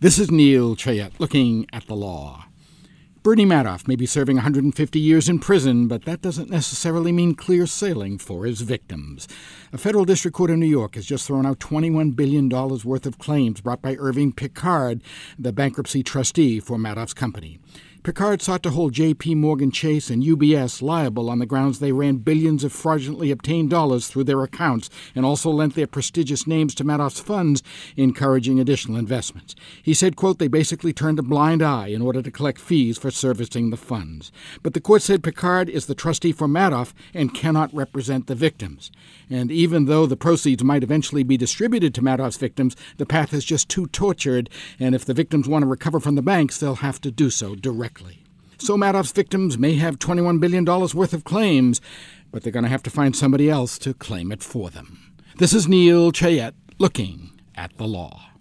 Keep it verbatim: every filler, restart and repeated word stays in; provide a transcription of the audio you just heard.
This is Neil Chayet looking at the law. Bernie Madoff may be serving one hundred fifty years in prison, but that doesn't necessarily mean clear sailing for his victims. A federal district court in New York has just thrown out twenty-one billion dollars worth of claims brought by Irving Picard, the bankruptcy trustee for Madoff's company. Picard sought to hold J P. Morgan Chase and U B S liable on the grounds they ran billions of fraudulently obtained dollars through their accounts and also lent their prestigious names to Madoff's funds, encouraging additional investments. He said, quote, they basically turned a blind eye in order to collect fees for servicing the funds. But the court said Picard is the trustee for Madoff and cannot represent the victims. And even though the proceeds might eventually be distributed to Madoff's victims, the path is just too tortured, and if the victims want to recover from the banks, they'll have to do so directly. So Madoff's victims may have twenty-one billion dollars worth of claims, but they're going to have to find somebody else to claim it for them. This is Neil Chayet looking at the law.